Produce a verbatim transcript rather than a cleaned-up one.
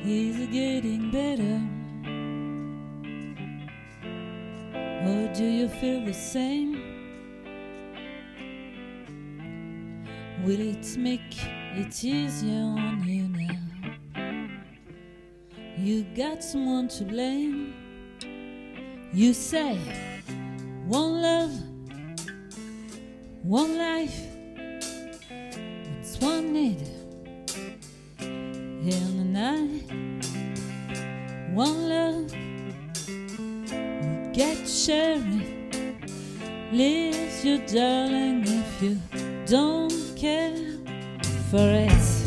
Is it getting better? Or do you feel the same? Will it make it easier on you now? You got someone to blame. You say, one love, one life, it's one need. In the night, one love, we get to share it. Lives you, darling, if you don't care for it.